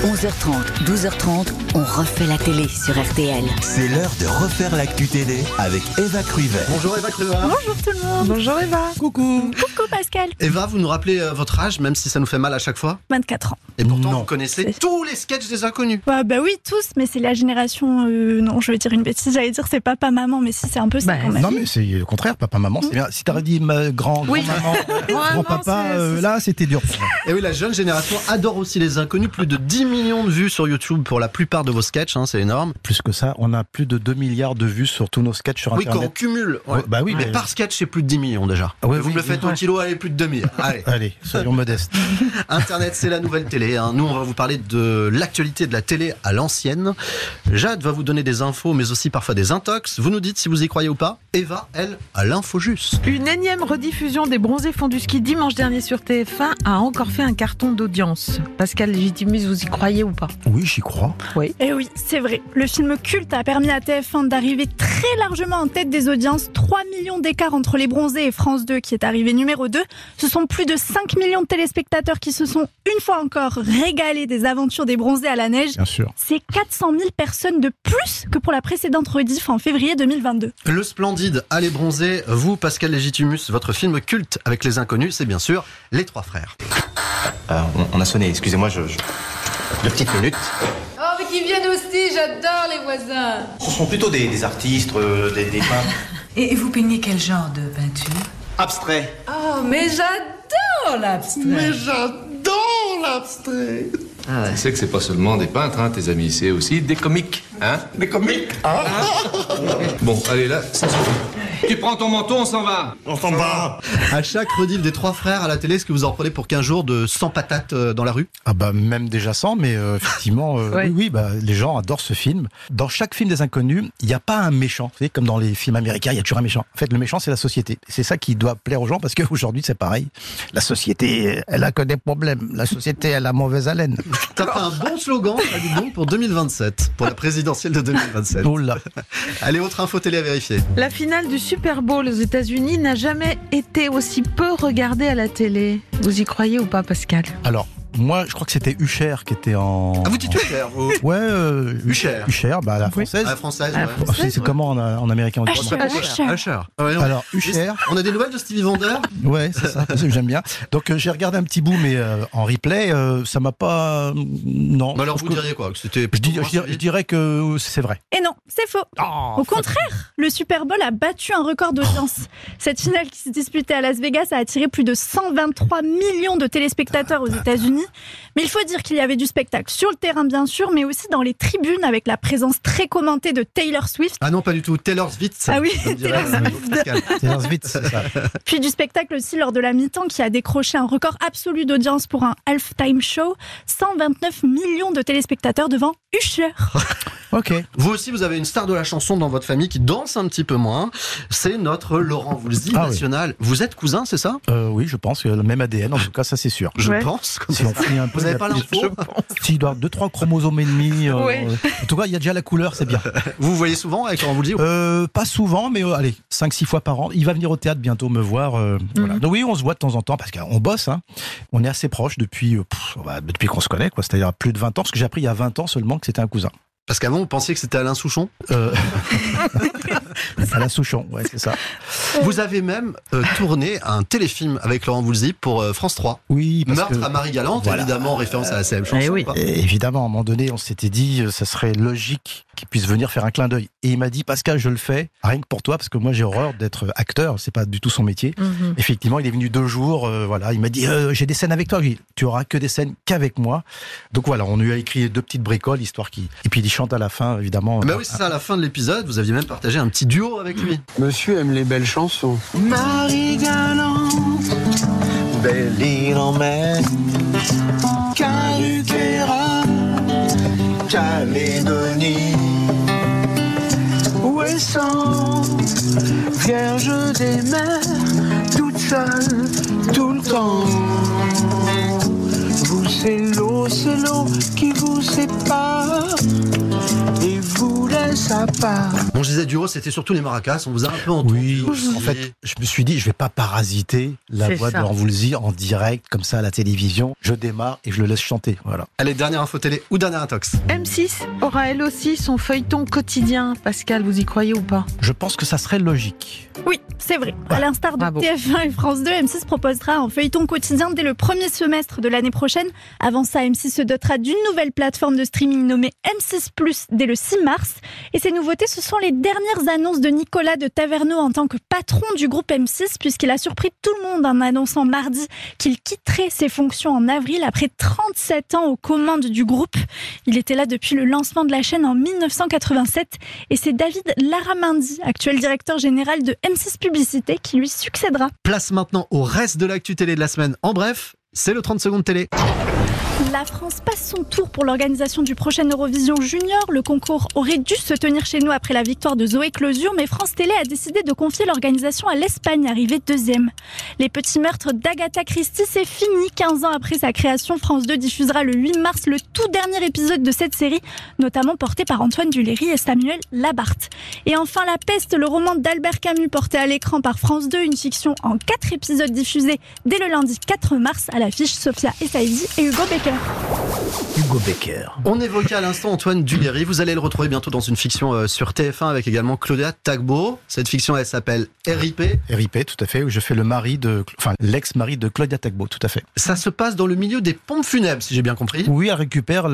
11h30, 12h30, on refait la télé sur RTL. C'est l'heure de refaire l'actu télé avec Eva Cruiver. Bonjour Eva Cruiver. Bonjour tout le monde. Bonjour Eva. Coucou. Coucou Pascal. Eva, vous nous rappelez votre âge, même si ça nous fait mal à chaque fois? 24 ans. Et pourtant, vous connaissez tous les sketchs des Inconnus. Bah oui, tous, mais c'est la génération... non, je vais dire une bêtise, j'allais dire c'est papa-maman, mais si c'est un peu ça quand même. Non, mais c'est le contraire, papa-maman, c'est bien. Si t'aurais dit grand-maman, grand-papa, là, c'était dur. Et oui, la jeune génération adore aussi les Inconnus. Plus de 10 millions de vues sur YouTube pour la plupart de vos sketchs, hein, c'est énorme. Plus que ça, on a plus de 2 milliards de vues sur tous nos sketchs sur Internet. Oui, quand on cumule. Ouais. Bah oui, mais par sketch, c'est plus de 10 millions déjà. Ouais, vous me le faites au kilo, allez, plus de 2000. Allez, soyons modestes. Internet, c'est la nouvelle télé. Hein. Nous, on va vous parler de l'actualité de la télé à l'ancienne. Jade va vous donner des infos, mais aussi parfois des intox. Vous nous dites si vous y croyez ou pas. Eva, elle, a l'info juste. Une énième rediffusion des Bronzés font du ski dimanche dernier sur TF1 a encore fait un carton d'audience. Pascal Légitimus, vous y croyez ou pas? Oui, j'y crois. Oui. Et oui, c'est vrai. Le film culte a permis à TF1 d'arriver très largement en tête des audiences. 3 millions d'écart entre les Bronzés et France 2 qui est arrivé numéro 2. Ce sont plus de 5 millions de téléspectateurs qui se sont une fois encore régalés des aventures des Bronzés à la neige. Bien sûr. C'est 400 000 personnes de plus que pour la précédente rediff en février 2022. Le splendide Allez Bronzés, vous, Pascal Légitimus, votre film culte avec les Inconnus, c'est bien sûr Les Trois Frères. On a sonné, excusez-moi, 2 petites minutes. Oh, mais qui viennent aussi, j'adore les voisins. Ce sont plutôt des artistes, des peintres. Et vous peignez quel genre de peinture? Abstrait. Oh, mais j'adore l'abstrait. Ah ouais. Tu sais que c'est pas seulement des peintres, hein, tes amis, c'est aussi des comiques, hein? Des comiques? Hein? Bon, allez là, ça suffit. Tu prends ton manteau, on s'en va. On s'en va. À chaque rediff des Trois Frères à la télé, est-ce que vous en prenez pour 15 jours de 100 patates dans la rue? Ah bah même déjà 100, mais effectivement, oui, bah, les gens adorent ce film. Dans chaque film des Inconnus, il n'y a pas un méchant. Vous savez, comme dans les films américains, il y a toujours un méchant. En fait, le méchant, c'est la société. C'est ça qui doit plaire aux gens, parce qu'aujourd'hui, c'est pareil. La société, elle a que des problèmes. La société, elle a mauvaise haleine. T'as fait un bon slogan, ça dit donc, pour 2027, pour la présidentielle de 2027. Oh là. Allez, autre info télé à vérifier. La finale du Super Bowl aux États-Unis n'a jamais été aussi peu regardée à la télé. Vous y croyez ou pas, Pascal? Alors, moi, je crois que c'était Usher qui était en... Ah, vous dites Usher, vous? Ouais, Usher. Usher, bah, la française. Ah, la française, ouais. C'est comment en américain? Usher. Alors, Usher. On a des nouvelles de Stevie Wonder? Ouais, c'est ça, j'aime bien. Donc, j'ai regardé un petit bout, mais en replay, ça m'a pas... Non. Mais alors, vous diriez quoi? Que c'était je dirais que c'est vrai. Et non, c'est faux. Au contraire, le Super Bowl a battu un record d'audience. Cette finale qui se disputait à Las Vegas a attiré plus de 123 millions de téléspectateurs aux États-Unis. Mais il faut dire qu'il y avait du spectacle sur le terrain, bien sûr, mais aussi dans les tribunes avec la présence très commentée de Taylor Swift. Ah non, pas du tout. Taylor Swift. Ah oui, Taylor Swift. Taylor Swift, c'est ça. Puis du spectacle aussi lors de la mi-temps qui a décroché un record absolu d'audience pour un halftime show. 129 millions de téléspectateurs devant Usher. Ok. Vous aussi, vous avez une star de la chanson dans votre famille qui danse un petit peu moins. C'est notre Laurent Voulzy national. Vous êtes cousin, c'est ça? Oui, je pense. Le même ADN, en tout cas, ça c'est sûr. Je pense. Si on fait un peu, vous n'avez pas l'info? S'il doit 2-3 chromosomes et demi. Oui. En tout cas, il y a déjà la couleur, c'est bien. Vous voyez souvent avec Laurent Voulzy? Pas souvent, mais allez, 5-6 fois par an. Il va venir au théâtre bientôt me voir. Voilà. Donc oui, on se voit de temps en temps parce qu'on bosse. Hein. On est assez proches depuis qu'on se connaît, quoi. C'est-à-dire plus de 20 ans, parce que j'ai appris il y a 20 ans seulement que c'était un cousin. Parce qu'avant, vous pensiez que c'était Alain Souchon? Alain Souchon, ouais, c'est ça. Vous avez même tourné un téléfilm avec Laurent Voulzy pour France 3. Oui, parce Meurtre que... à Marie-Galante, voilà. évidemment, en référence à la célèbre chanson. oui. Et évidemment, à un moment donné, on s'était dit, ça serait logique qu'il puisse venir faire un clin d'œil. Et il m'a dit, Pascal, je le fais, rien que pour toi, parce que moi j'ai horreur d'être acteur, c'est pas du tout son métier. Effectivement, il est venu 2 jours, voilà, il m'a dit, j'ai des scènes avec toi. J'ai dit, tu auras que des scènes qu'avec moi. Donc voilà, on lui a écrit 2 petites bricoles, histoire qu'il... Et puis il chante à la fin, évidemment. Bah oui, c'est ça, à la fin de l'épisode, vous aviez même partagé un petit duo avec lui. Monsieur aime les belles chansons. Marie-Galante, belle île en mer, Caluquera, Calédonie, Ouessant, Vierge des mers, toute seule, tout le temps. Vous, c'est l'eau qui vous sépare et vous laisse à part. Bon, je disais duo, c'était surtout les maracas, on vous a un peu entendu. Oui, en fait, je me suis dit, je vais pas parasiter la voix de Laurent Voulzy en direct, comme ça, à la télévision. Je démarre et je le laisse chanter, voilà. Allez, dernière info télé ou dernière intox. M6 aura elle aussi son feuilleton quotidien. Pascal, vous y croyez ou pas? Je pense que ça serait logique. Oui, c'est vrai. À l'instar de TF1 et France 2, M6 proposera un feuilleton quotidien dès le premier semestre de l'année prochaine. Avant ça, M6 se dotera d'une nouvelle plateforme de streaming nommée M6+, dès le 6 mars. Et ces nouveautés, ce sont les dernières annonces de Nicolas de Taverneau en tant que patron du groupe M6, puisqu'il a surpris tout le monde en annonçant mardi qu'il quitterait ses fonctions en avril après 37 ans aux commandes du groupe. Il était là depuis le lancement de la chaîne en 1987 et c'est David Larramendy, actuel directeur général de M6 Publicité, qui lui succédera. Place maintenant au reste de l'actu télé de la semaine. En bref, c'est le 30 secondes télé. La France passe son tour pour l'organisation du prochain Eurovision Junior. Le concours aurait dû se tenir chez nous après la victoire de Zoé Closure, mais France Télé a décidé de confier l'organisation à l'Espagne, arrivée 2e. Les petits meurtres d'Agatha Christie, c'est fini. 15 ans après sa création, France 2 diffusera le 8 mars le tout dernier épisode de cette série, notamment porté par Antoine Duléry et Samuel Labarthe. Et enfin, La Peste, le roman d'Albert Camus porté à l'écran par France 2, une fiction en 4 épisodes diffusés dès le lundi 4 mars, à l'affiche Sophia Essaidi et Hugo Becker. Hugo Becker. On évoquait à l'instant Antoine Duléry. Vous allez le retrouver bientôt dans une fiction sur TF1 avec également Claudia Tagbo. Cette fiction, elle s'appelle RIP. RIP, tout à fait, où je fais l'ex-mari de Claudia Tagbo, tout à fait. Ça se passe dans le milieu des pompes funèbres, si j'ai bien compris. Oui, elle récupère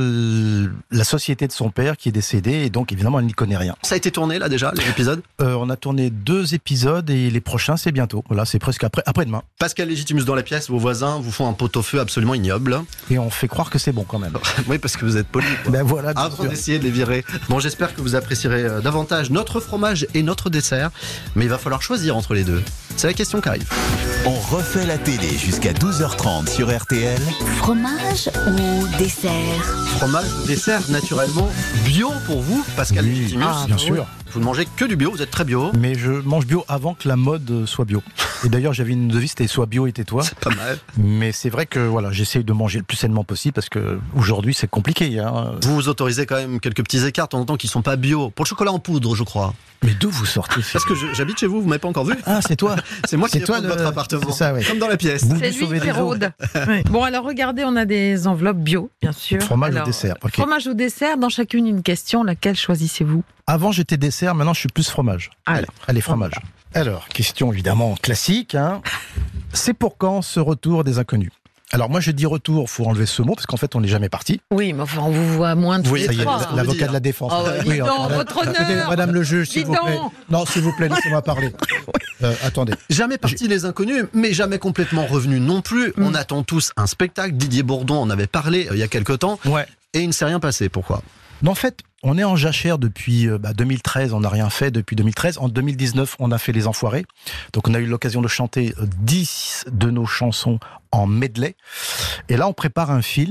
la société de son père qui est décédé et donc évidemment elle n'y connaît rien. Ça a été tourné là déjà, les épisodes On a tourné 2 épisodes et les prochains c'est bientôt. Voilà, c'est presque après-demain. Pascal Légitimus dans la pièce, vos voisins vous font un pot-au-feu absolument ignoble. Et on fait croire que c'est bon quand même. Oui, parce que vous êtes poli. Ben voilà, avant d'essayer de les virer. Bon, j'espère que vous apprécierez davantage notre fromage et notre dessert, mais il va falloir choisir entre les deux. C'est la question qui arrive. On refait la télé jusqu'à 12h30 sur RTL. Fromage ou dessert? Fromage ou dessert, naturellement bio pour vous, Pascal Légitimus. Bien sûr. Vous ne mangez que du bio, vous êtes très bio. Mais je mange bio avant que la mode soit bio. Et d'ailleurs, j'avais une devise, c'était soit bio et tais-toi. C'est pas mal. Mais c'est vrai que voilà, j'essaye de manger le plus sainement possible parce que aujourd'hui c'est compliqué. Hein. Vous vous autorisez quand même quelques petits écarts de temps en temps qui sont pas bio. Pour le chocolat en poudre, je crois. Mais d'où vous sortez? Parce que j'habite chez vous, vous m'avez pas encore vu. Ah, c'est toi. C'est moi qui ai votre appartement. C'est ça, oui. Comme dans la pièce. C'est lui qui rôde. Bon, alors regardez, on a des enveloppes bio, bien sûr. Fromage ou dessert. Okay. Fromage ou dessert, dans chacune une question. Laquelle choisissez-vous? Avant j'étais dessert, maintenant je suis plus fromage. Allez, fromage. Alors, question évidemment classique. Hein. C'est pour quand ce retour des inconnus? Alors moi je dis retour, faut enlever ce mot parce qu'en fait on n'est jamais parti. Oui, mais enfin on vous voit moins de oui, l'avocat de la défense. Oh, oui, non, votre honneur. Madame le juge, s'il vous plaît. Non, s'il vous plaît, laissez-moi parler. Attendez. Jamais parti les inconnus, mais jamais complètement revenu non plus. On attend tous un spectacle. Didier Bourdon en avait parlé il y a quelque temps. Ouais. Et il ne s'est rien passé. Pourquoi? En fait, on est en jachère depuis 2013, on n'a rien fait depuis 2013. En 2019, on a fait Les Enfoirés. Donc on a eu l'occasion de chanter 10 de nos chansons en medley. Et là, on prépare un film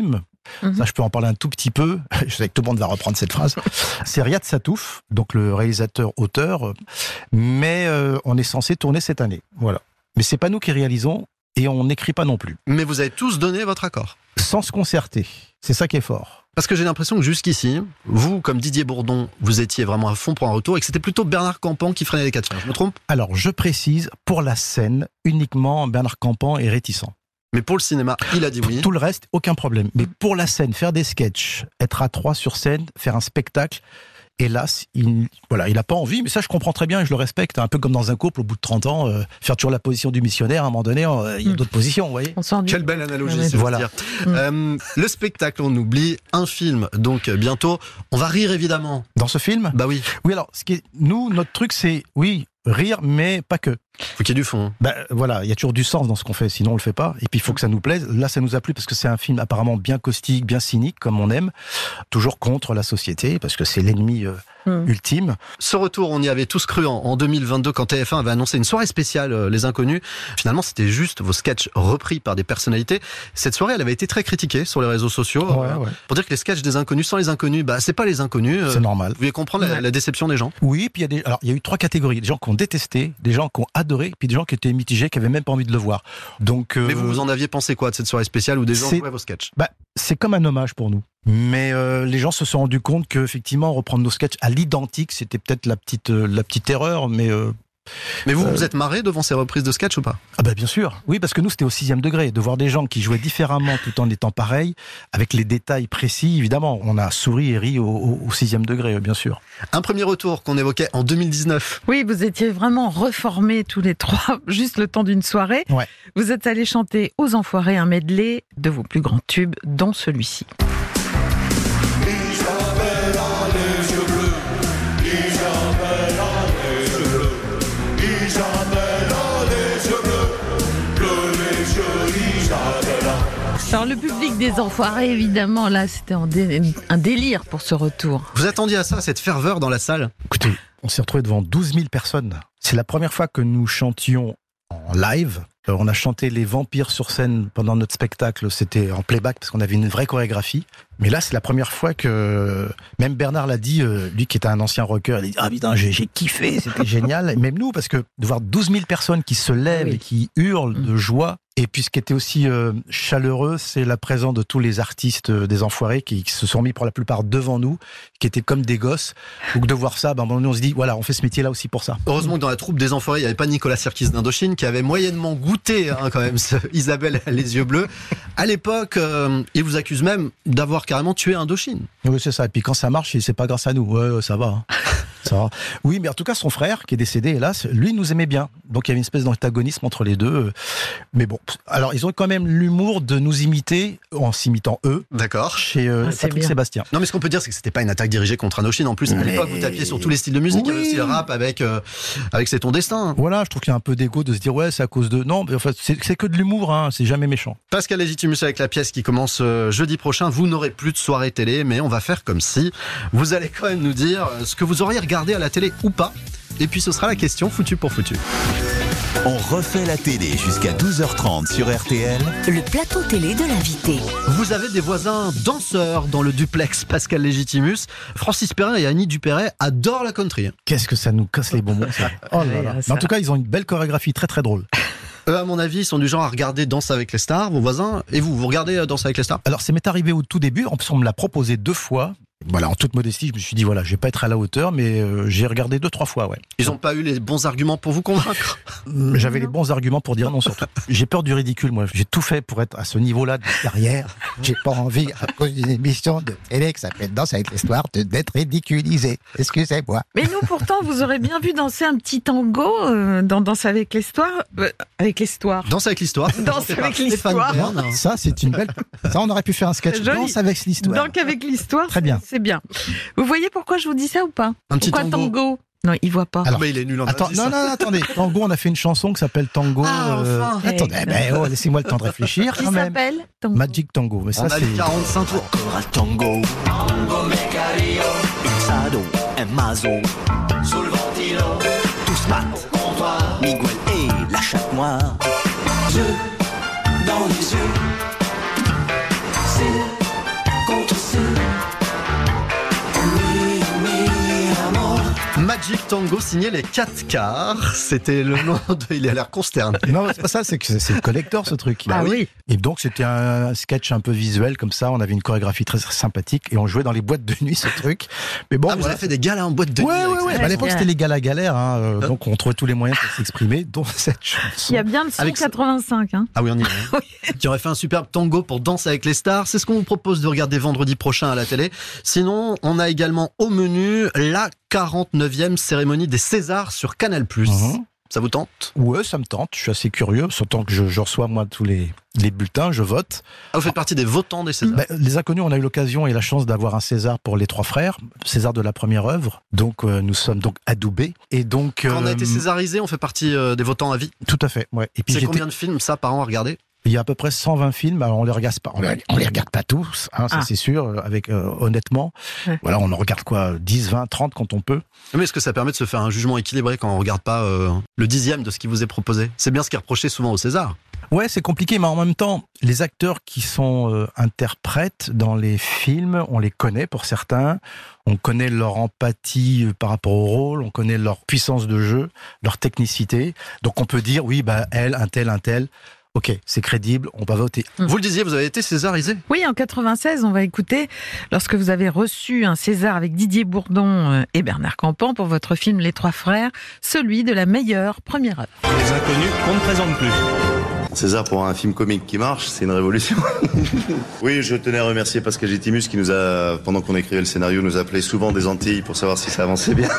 Ça, je peux en parler un tout petit peu. Je sais que tout le monde va reprendre cette phrase. C'est Riyad Satouf, donc le réalisateur-auteur, mais on est censé tourner cette année. Voilà. Mais c'est pas nous qui réalisons et on n'écrit pas non plus. Mais vous avez tous donné votre accord. Sans se concerter. C'est ça qui est fort. Parce que j'ai l'impression que jusqu'ici, vous, comme Didier Bourdon, vous étiez vraiment à fond pour un retour et que c'était plutôt Bernard Campan qui freinait les quatre fers. Je me trompe ? Alors, je précise, pour la scène, uniquement Bernard Campan est réticent. Mais pour le cinéma, il a dit oui. Tout le reste, aucun problème. Mais pour la scène, faire des sketchs, être à 3 sur scène, faire un spectacle, hélas, il n'a pas envie, mais ça je comprends très bien et je le respecte. Un peu comme dans un couple, au bout de 30 ans, faire toujours la position du missionnaire, à un moment donné, il y a d'autres positions, vous voyez. Quelle belle analogie, c'est voilà. dire. Le spectacle, on oublie, un film, donc bientôt, on va rire évidemment. Dans ce film ? Bah oui. Oui, alors, nous, notre truc, c'est, oui, rire, mais pas que. Faut qu'il y ait du fond. Voilà, il y a toujours du sens dans ce qu'on fait, sinon on le fait pas. Et puis il faut que ça nous plaise. Là, ça nous a plu parce que c'est un film apparemment bien caustique, bien cynique, comme on aime, toujours contre la société, parce que c'est l'ennemi ultime. Ce retour, on y avait tous cru en 2022 quand TF1 avait annoncé une soirée spéciale Les Inconnus. Finalement, c'était juste vos sketchs repris par des personnalités. Cette soirée, elle avait été très critiquée sur les réseaux sociaux pour dire que les sketchs des Inconnus sans les Inconnus, c'est pas les Inconnus. C'est normal. Vous pouvez comprendre la déception des gens. Oui, puis il y a eu 3 catégories. Des gens qui ont détesté, des gens qui ont adoré, puis des gens qui étaient mitigés, qui avaient même pas envie de le voir. Donc, mais vous en aviez pensé quoi de cette soirée spéciale où des gens jouaient vos sketchs ? C'est comme un hommage pour nous. Mais les gens se sont rendus compte qu'effectivement, reprendre nos sketchs à l'identique, c'était peut-être la petite erreur, mais vous vous êtes marré devant ces reprises de sketch ou pas ? Ah bien sûr, oui, parce que nous c'était au 6e degré, de voir des gens qui jouaient différemment tout en étant pareils, avec les détails précis, évidemment, on a souri et ri au 6e degré, bien sûr. Un premier retour qu'on évoquait en 2019. Oui, vous étiez vraiment reformés tous les 3, juste le temps d'une soirée. Ouais. Vous êtes allés chanter aux Enfoirés un medley de vos plus grands tubes, dont celui-ci. Alors le public des Enfoirés, évidemment, là, c'était un délire pour ce retour. Vous attendiez à ça, cette ferveur dans la salle ? Écoutez, on s'est retrouvé devant 12 000 personnes. C'est la première fois que nous chantions en live. On a chanté Les Vampires sur scène pendant notre spectacle, c'était en playback parce qu'on avait une vraie chorégraphie. Mais là, c'est la première fois que, même Bernard l'a dit, lui qui était un ancien rocker, il a dit « Ah putain, j'ai kiffé, c'était génial ». Et même nous, parce que de voir 12 000 personnes qui se lèvent et qui hurlent de joie. Et puis ce qui était aussi chaleureux, c'est la présence de tous les artistes des Enfoirés qui se sont mis pour la plupart devant nous, qui étaient comme des gosses. Donc de voir ça, à un moment donné, on se dit, voilà, on fait ce métier-là aussi pour ça. Heureusement que dans la troupe des Enfoirés, il n'y avait pas Nicolas Sirkis d'Indochine, qui avait moyennement goûté quand même Isabelle les yeux bleus. À l'époque, il vous accuse même d'avoir carrément tué Indochine. Oui, c'est ça. Et puis quand ça marche, c'est pas grâce à nous. Ouais, ça va. Hein. Ça va. Oui, mais en tout cas, son frère, qui est décédé, hélas, lui nous aimait bien. Donc il y avait une espèce d'antagonisme entre les deux. Mais bon, alors ils ont quand même l'humour de nous imiter en s'imitant eux. D'accord. Chez Patrick Sébastien. Non, mais ce qu'on peut dire, c'est que c'était pas une attaque dirigée contre Indochine. En plus, à l'époque, vous tapiez sur tous les styles de musique. Il y avait aussi le rap avec C'est ton destin. Voilà, je trouve qu'il y a un peu d'égo de se dire ouais, c'est à cause de. Non, mais en fait, c'est que de l'humour. Hein, c'est jamais méchant. Pascal Légitimus avec la pièce qui commence jeudi prochain. Vous n'aurez plus de soirée télé, mais on va faire comme si. Vous allez quand même nous dire ce que vous auriez regardé à la télé ou pas. Et puis ce sera la question foutu pour foutu. On refait la télé jusqu'à 12h30 sur RTL. Le plateau télé de l'invité. Vous avez des voisins danseurs dans le duplex Pascal Légitimus. Francis Perrin et Annie Dupéret adorent la country. Qu'est-ce que ça nous casse les bonbons, ça. Oh là là. Mais en tout cas, ils ont une belle chorégraphie très très drôle. Eux, à mon avis, ils sont du genre à regarder Danse avec les stars, vos voisins. Et vous regardez Danse avec les stars ? Alors, ça m'est arrivé au tout début. En plus, on me l'a proposé 2 fois. Voilà, en toute modestie, je me suis dit, voilà, je vais pas être à la hauteur, mais j'ai regardé 2-3 fois, ouais. Ils n'ont pas eu les bons arguments pour vous convaincre ? J'avais les bons arguments pour dire non, surtout. J'ai peur du ridicule, moi. J'ai tout fait pour être à ce niveau-là de carrière. J'ai pas envie, à cause d'une émission de télé qui s'appelle Danse avec l'histoire, d'être ridiculisé. Excusez-moi. Mais nous, pourtant, vous aurez bien vu danser un petit tango dans Danse avec l'histoire. Avec l'histoire. Danse avec l'histoire. Danse avec l'histoire. Ça, c'est une belle. Ça, on aurait pu faire un sketch. Danse avec l'histoire. Donc avec l'histoire. Très bien. C'est bien. Vous voyez pourquoi je vous dis ça ou pas ? Un petit pourquoi tango ? Non, il voit pas. Alors, mais il est nul en attends, non, attendez. Tango, on a fait une chanson qui s'appelle Tango. Enfin. Attendez, laissez-moi le temps de réfléchir. Qui s'appelle Tango. Magic Tango. Mais ça, c'est 45 tours. Encore un tango. Tango me cario. Un sado, un mazo. Sous le ventilo. Tous mat. Comptoir. Miguel et la chatte noire. Yeux dans les yeux. C'est Magic Tango signé les 4 quarts. C'était le nom de... Il a l'air consterné. Non, c'est pas ça, c'est que c'est le collector ce truc. Ah oui. Et donc c'était un sketch un peu visuel comme ça, on avait une chorégraphie très, très sympathique et on jouait dans les boîtes de nuit ce truc. Mais bon, vous avez fait des galas en boîte de nuit. Ouais. À l'époque c'était les galas galères, hein, donc on trouvait tous les moyens pour s'exprimer, dont cette chanson. Il y a bien le son Avec 85. Hein. Ah oui, on y est. Qui aurait fait un superbe tango pour Danse avec les stars. C'est ce qu'on vous propose de regarder vendredi prochain à la télé. Sinon, on a également au menu la 49e cérémonie des Césars sur Canal+. Ça vous tente? Ouais, ça me tente. Je suis assez curieux, surtout que je reçois moi tous les bulletins, je vote. Ah, vous faites partie des votants des Césars? Les Inconnus, on a eu l'occasion et la chance d'avoir un César pour les 3 frères, César de la première œuvre. Donc nous sommes donc adoubés. Et donc quand on a été césarisé, on fait partie des votants à vie. Tout à fait. Ouais. Et puis c'est combien de films ça par an à regarder? Il y a à peu près 120 films. Alors on les regarde pas, on les regarde pas tous, hein, ça c'est sûr. Avec honnêtement, voilà, on en regarde quoi, 10, 20, 30 quand on peut. Mais est-ce que ça permet de se faire un jugement équilibré quand on regarde pas le 10e de ce qui vous est proposé? C'est bien ce qui est reproché souvent au César. Ouais, c'est compliqué, mais en même temps, les acteurs qui sont interprètes dans les films, on les connaît pour certains. On connaît leur empathie par rapport au rôle, on connaît leur puissance de jeu, leur technicité. Donc on peut dire, oui, elle, un tel. Ok, c'est crédible, on va voter. Vous le disiez, vous avez été césarisé? Oui, en 96, on va écouter lorsque vous avez reçu un César avec Didier Bourdon et Bernard Campan pour votre film Les Trois Frères, celui de la meilleure première œuvre. Les Inconnus qu'on ne présente plus. César pour un film comique qui marche, c'est une révolution. Oui, je tenais à remercier Pascal Gétimus qui nous a, pendant qu'on écrivait le scénario, nous appelait souvent des Antilles pour savoir si ça avançait bien.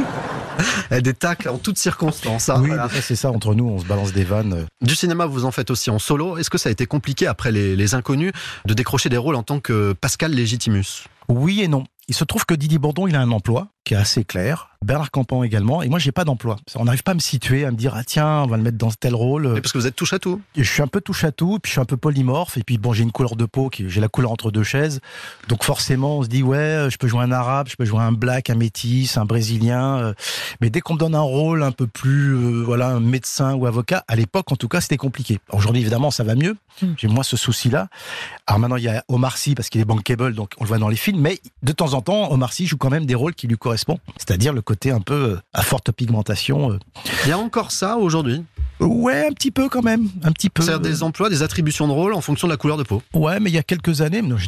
Des tacles en toutes circonstances. Hein, oui, voilà. c'est ça, entre nous, on se balance des vannes. Du cinéma, vous en faites aussi en solo. Est-ce que ça a été compliqué, après les Inconnus, de décrocher des rôles en tant que Pascal Légitimus? Oui et non. Il se trouve que Didier Bourdon, il a un emploi qui est assez clair. Bernard Campan également. Et moi, j'ai pas d'emploi. On n'arrive pas à me situer, à me dire, ah tiens, on va le mettre dans tel rôle. Mais parce que vous êtes touche à tout. Je suis un peu touche à tout, puis je suis un peu polymorphe. Et puis bon, j'ai une couleur de peau, j'ai la couleur entre deux chaises. Donc forcément, on se dit, ouais, je peux jouer un arabe, je peux jouer un black, un métis, un brésilien. Mais dès qu'on me donne un rôle un peu plus, voilà, un médecin ou avocat, à l'époque, en tout cas, c'était compliqué. Aujourd'hui, évidemment, ça va mieux. J'ai moins ce souci-là. Alors maintenant, il y a Omar Sy, parce qu'il est bankable, donc on le voit dans les films. Mais de temps en temps, Omar Sy joue quand même des rôles qui lui correspondent. C'est-à-dire le côté un peu à forte pigmentation. Il y a encore ça aujourd'hui? Ouais, un petit peu quand même, un petit peu. C'est-à-dire des emplois, des attributions de rôle en fonction de la couleur de peau? Ouais, mais il y a quelques années, il y a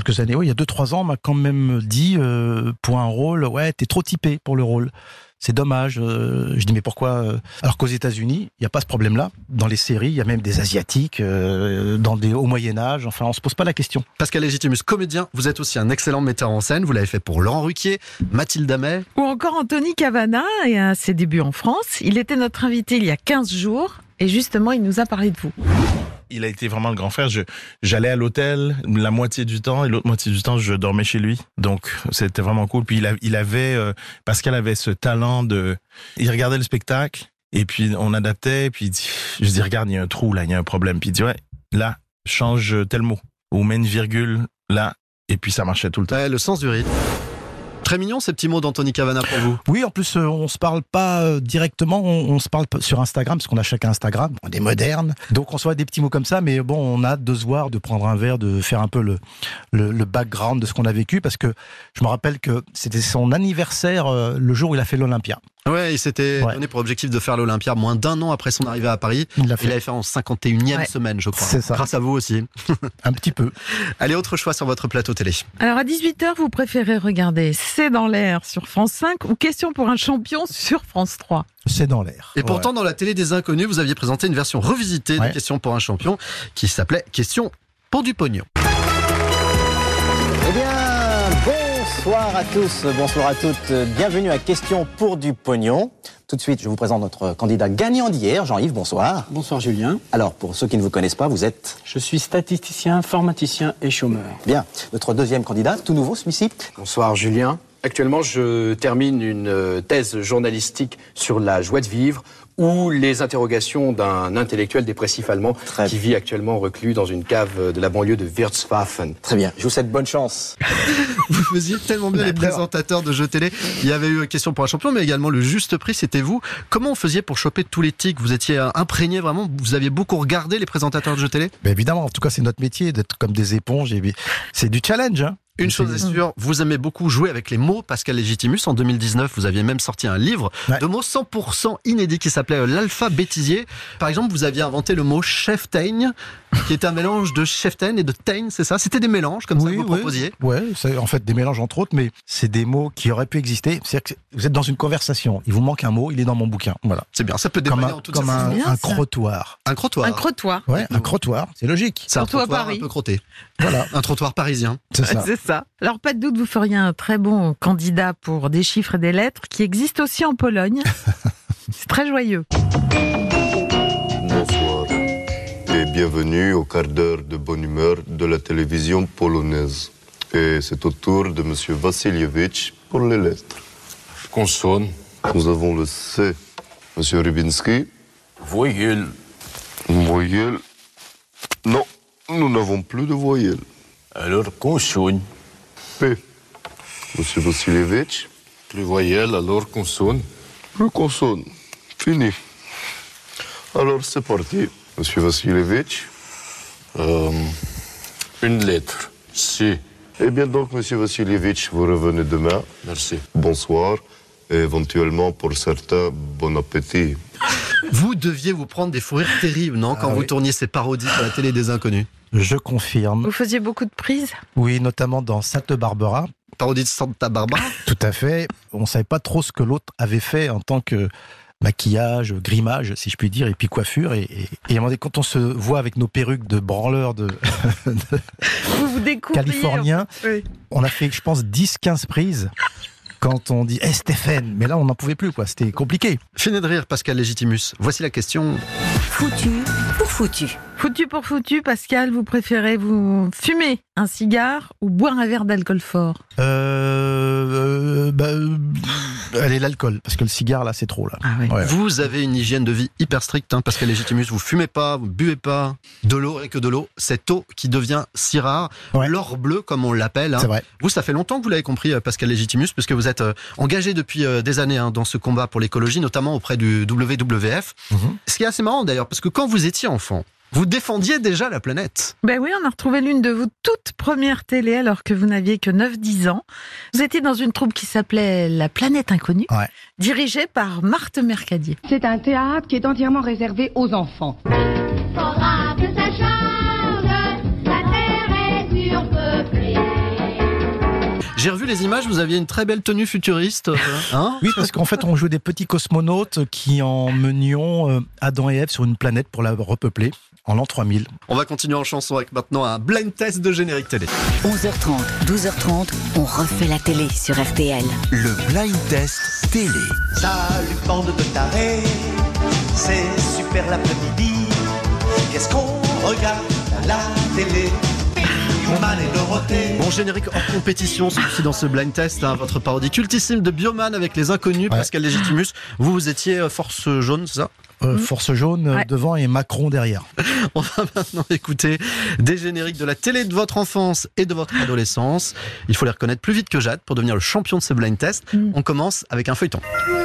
2-3 ans, on m'a quand même dit, pour un rôle, ouais, t'es trop typé pour le rôle. C'est dommage. Je dis mais pourquoi? Alors qu'aux États-Unis, il n'y a pas ce problème-là. Dans les séries, il y a même des Asiatiques, au Moyen-Âge. Enfin, on se pose pas la question. Pascal Légitimus, comédien, vous êtes aussi un excellent metteur en scène. Vous l'avez fait pour Laurent Ruquier, Mathilde Amet. Ou encore Anthony Cavana, et à ses débuts en France. Il était notre invité il y a 15 jours. Et justement, il nous a parlé de vous. Il a été vraiment le grand frère. J'allais à l'hôtel la moitié du temps et l'autre moitié du temps, je dormais chez lui. Donc, c'était vraiment cool. Puis, Pascal avait ce talent il regardait le spectacle et puis on adaptait. Puis, je dis, regarde, il y a un trou là, il y a un problème. Puis, il dit, ouais, là, change tel mot ou mets une virgule là. Et puis, ça marchait tout le temps. Ouais, le sens du rythme. Très mignon ces petits mots d'Anthony Cavana pour vous. Oui, en plus on se parle pas directement, on se parle sur Instagram parce qu'on a chacun Instagram, on est moderne, donc on se voit des petits mots comme ça, mais bon, on a hâte de se voir, de prendre un verre, de faire un peu le background de ce qu'on a vécu, parce que je me rappelle que c'était son anniversaire le jour où il a fait l'Olympia. Ouais, il s'était donné pour objectif de faire l'Olympia moins d'1 an après son arrivée à Paris. Il l'avait fait en 51e semaine, je crois. C'est ça. Grâce à vous aussi. Un petit peu. Allez, autre choix sur votre plateau télé. Alors à 18h, vous préférez regarder C'est dans l'air sur France 5 ou Question pour un champion sur France 3? C'est dans l'air. Et pourtant, dans la télé des Inconnus, vous aviez présenté une version revisitée de Question pour un champion qui s'appelait Question pour du pognon. Eh bien, bonsoir à tous, bonsoir à toutes. Bienvenue à Question pour du pognon. Tout de suite, je vous présente notre candidat gagnant d'hier, Jean-Yves, bonsoir. Bonsoir Julien. Alors, pour ceux qui ne vous connaissent pas, vous êtes... Je suis statisticien, informaticien et chômeur. Bien. Notre deuxième candidat, tout nouveau celui-ci. Bonsoir Julien. Actuellement, je termine une thèse journalistique sur la joie de vivre ou les interrogations d'un intellectuel dépressif allemand qui vit actuellement reclus dans une cave de la banlieue de Wirtswaffen. Très bien, je vous souhaite bonne chance. Vous faisiez tellement bien les présentateurs de jeux télé. Il y avait eu Question pour un champion, mais également le juste prix, c'était vous. Comment vous faisiez pour choper tous les tics? Vous étiez imprégné vraiment? Vous aviez beaucoup regardé les présentateurs de jeux télé? Mais évidemment, en tout cas, c'est notre métier d'être comme des éponges. C'est du challenge, hein. Une chose est sûre, vous aimez beaucoup jouer avec les mots, Pascal Légitimus. En 2019, vous aviez même sorti un livre de mots 100% inédits qui s'appelait l'alpha bêtisier. Par exemple, vous aviez inventé le mot cheftain, qui est un mélange de cheftain et de tain, c'est ça? C'était des mélanges comme ça que vous proposiez? Ouais, c'est en fait des mélanges entre autres, mais c'est des mots qui auraient pu exister. C'est-à-dire que vous êtes dans une conversation, il vous manque un mot, il est dans mon bouquin. Voilà. C'est bien, ça peut dépanner en toute comme un crottoir. Un crottoir. Un crottoir. Ouais, un crottoir, c'est logique. C'est un Surtout à trottoir Paris. un peu crotté. Voilà. Un trottoir parisien. C'est ça. C'est ça. Alors, pas de doute, vous feriez un très bon candidat pour des chiffres et des lettres qui existent aussi en Pologne. C'est très joyeux. Bonsoir et bienvenue au quart d'heure de bonne humeur de la télévision polonaise. Et c'est au tour de Monsieur Vassilievitch pour les lettres. Consonne. Nous avons le C. Monsieur Rybinski. Voyelle. Voyelle. Non, nous n'avons plus de voyelle. Alors consonne. P. Monsieur Vassilievitch. Plus voyelle, alors consonne. Plus consonne. Fini. Alors c'est parti. Monsieur Vassilievitch. Une lettre. C. Eh bien donc, Monsieur Vassilievitch, vous revenez demain. Merci. Bonsoir. Et éventuellement, pour certains, bon appétit. Vous deviez vous prendre des fous rires terribles, non, quand vous tourniez ces parodies sur la télé des Inconnus? Je confirme. Vous faisiez beaucoup de prises? Oui, notamment dans Santa Barbara. Parodie de Santa Barbara? Tout à fait. On ne savait pas trop ce que l'autre avait fait en tant que maquillage, grimage, si je puis dire, et puis coiffure. Et à un moment donné, quand on se voit avec nos perruques de branleurs de vous californiens, on a fait, je pense, 10-15 prises. Quand on dit Stéphane, mais là on n'en pouvait plus, quoi. C'était compliqué. Fini de rire, Pascal Légitimus. Voici la question. Foutu pour foutu. Foutu pour foutu, Pascal, vous préférez vous fumer un cigare ou boire un verre d'alcool fort? Allez, l'alcool, parce que le cigare là c'est trop là. Ah oui. Ouais. Vous avez une hygiène de vie hyper stricte, hein, Pascal Légitimus. Vous fumez pas, vous buvez pas de l'eau et que de l'eau. Cette eau qui devient si rare, l'or bleu comme on l'appelle. Hein. C'est vrai. Vous, ça fait longtemps que vous l'avez compris, Pascal Légitimus, puisque vous êtes engagé depuis des années dans ce combat pour l'écologie, notamment auprès du WWF. Ce qui est assez marrant d'ailleurs, parce que quand vous étiez enfant, vous défendiez déjà la planète. Ben oui, on a retrouvé l'une de vos toutes premières télés alors que vous n'aviez que 9-10 ans. Vous étiez dans une troupe qui s'appelait La Planète Inconnue, dirigée par Marthe Mercadier. C'est un théâtre qui est entièrement réservé aux enfants. Faudra que ça change, la terre est surpeuplée. J'ai revu les images, vous aviez une très belle tenue futuriste. Hein? Oui, parce qu'en fait, on jouait des petits cosmonautes qui emmenions Adam et Ève sur une planète pour la repeupler en l'an 3000. On va continuer en chanson avec maintenant un blind test de générique télé. 11h30, 12h30, on refait la télé sur RTL. Le blind test télé. Salut bande de tarés, c'est super l'après-midi. Qu'est-ce qu'on regarde à la télé? Bioman et Dorothée. Bon, générique hors compétition, celui-ci dans ce blind test, hein, votre parodie cultissime de Bioman avec les Inconnus, Pascal Légitimus. Vous étiez force jaune, c'est ça? Force jaune devant et Macron derrière. On va maintenant écouter des génériques de la télé de votre enfance et de votre adolescence. Il faut les reconnaître plus vite que Jade pour devenir le champion de ce blind test. On commence avec un feuilleton.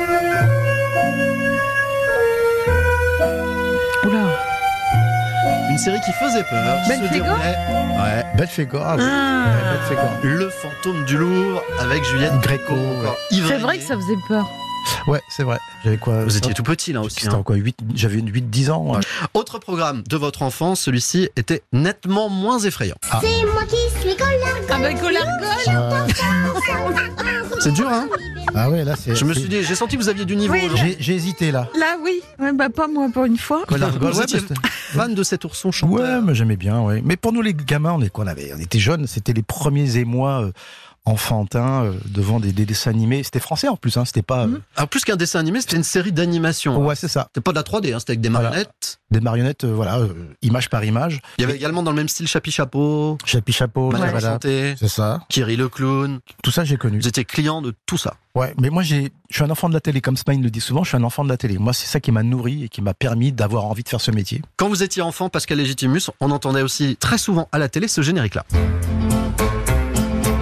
Oula. Une série qui faisait peur. Belphégor ? Belphégor. Le fantôme du Louvre avec Juliette Gréco. C'est vrai que ça faisait peur. Ouais, c'est vrai. J'avais quoi? Vous étiez tout petit là aussi. C'était quoi, j'avais 8-10 ans. Autre programme de votre enfance, celui-ci était nettement moins effrayant. C'est moi qui suis Colargol. Ah ben Colargol. C'est dur, hein? Ah ouais, là c'est. Je me suis dit, j'ai senti que vous aviez du niveau. Oui, j'ai hésité là. Là oui, pas moi pour une fois. Colargol, vous étiez fan de cet ourson chanteur? Ouais, mais j'aimais bien, ouais. Mais pour nous les gamins, on était jeunes, c'était les premiers émois enfantins devant des dessins animés. C'était français en plus, hein, c'était pas. Alors plus qu'un dessin animé, c'était une série d'animation. Ouais, c'est ça. C'était pas de la 3D, hein, c'était avec des marionnettes. Des marionnettes, image par image. Il y avait également dans le même style Chapi Chapeau. Chapi Chapeau, Santé. C'est ça. Kiri le clown. Tout ça, j'ai connu. Vous étiez client de tout ça. Ouais, mais moi, je suis un enfant de la télé, comme Smile le dit souvent, je suis un enfant de la télé. Moi, c'est ça qui m'a nourri et qui m'a permis d'avoir envie de faire ce métier. Quand vous étiez enfant, Pascal Légitimus, on entendait aussi très souvent à la télé ce générique-là.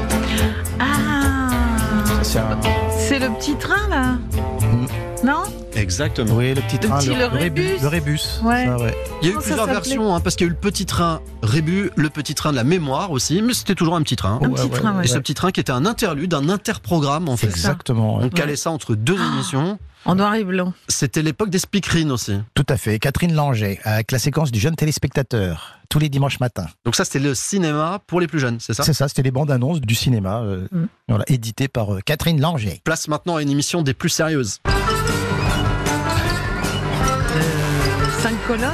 C'est le petit train là? Non? Exactement. Oui, le petit train, le rébus. Le rébus. Ouais. Ça, ouais. Il y a eu Comment ça plusieurs s'appelait versions, parce qu'il y a eu le petit train rébus, le petit train de la mémoire aussi, mais c'était toujours un petit train. Un petit train, ouais. Et ce petit train qui était un interlude, un interprogramme en fait. Exactement. On calait ça entre deux émissions. En noir et blanc. C'était l'époque des speakerines aussi. Tout à fait. Catherine Langer, avec la séquence du jeune téléspectateur, tous les dimanches matins. Donc ça, c'était le cinéma pour les plus jeunes, c'est ça ? C'est ça, c'était les bandes annonces du cinéma, voilà, édité par Catherine Langer. Place maintenant à une émission des plus sérieuses. 5 colonnes,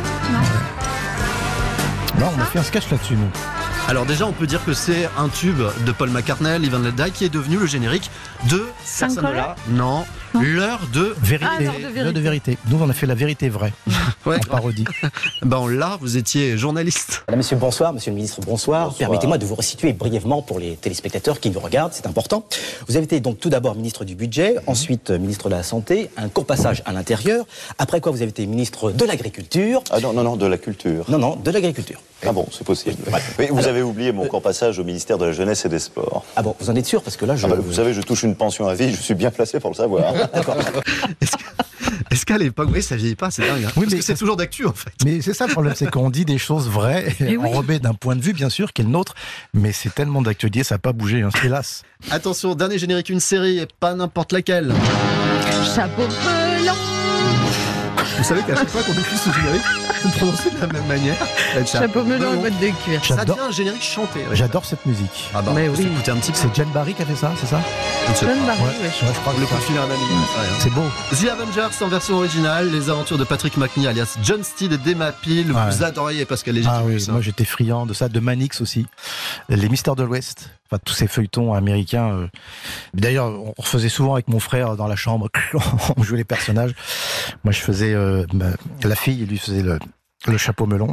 Non, on a fait un sketch là-dessus, nous. Alors déjà, on peut dire que c'est un tube de Paul McCartney, Live and Let Die, qui est devenu le générique de... 5 colonnes ? Non, l'heure de vérité. l'heure de vérité. Nous, on a fait la vérité vraie, Ouais. en parodie. Ben là, vous étiez journaliste. Madame, monsieur, bonsoir. Monsieur le ministre, bonsoir. Permettez-moi de vous resituer brièvement pour les téléspectateurs qui nous regardent, c'est important. Vous avez été donc tout d'abord ministre du Budget, ensuite ministre de la Santé, un court passage à l'Intérieur, après quoi vous avez été ministre de l'Agriculture. Ah non, de la culture. Non, de l'Agriculture. Ah bon, c'est possible. Ouais. Mais vous avez oublié mon court passage au ministère de la Jeunesse et des Sports. Ah bon, vous en êtes sûr? Parce que là, vous savez, je touche une pension à vie, je suis bien placé pour le savoir. D'accord. Est-ce qu'à l'époque, oui, ça vieillit pas, c'est dingue. Hein. Oui, Parce mais que c'est toujours d'actu en fait. Mais c'est ça le problème, c'est qu'on dit des choses vraies, enrobées d'un point de vue, bien sûr, qui est le nôtre, mais c'est tellement d'actualité, ça n'a pas bougé, hein, hélas. Attention, dernier générique, une série, et pas n'importe laquelle. Chapeau melon. Vous savez qu'à chaque fois qu'on écrit ce générique, on prononce de la même manière. Chapeau melon et botte de cuir. Ça devient un générique chanté. Ouais. J'adore cette musique. Ah bah, Mais on peut oui. écouter un petit peu. C'est Jane Barry qui a fait ça, c'est ça? John Barry, Ouais, je crois que Le c'est ça. confiner un ami. C'est beau. The Avengers en version originale, les aventures de Patrick McNee alias John Steed et Dema Peel. Ouais. Vous adoriez Pascal Légitimus. Ah oui, moi j'étais friand de ça, de Manix aussi, les Mystères de l'Ouest, enfin tous ces feuilletons américains. D'ailleurs, on refaisait souvent avec mon frère dans la chambre, on jouait les personnages. Moi je faisais la fille, et lui faisait le chapeau melon.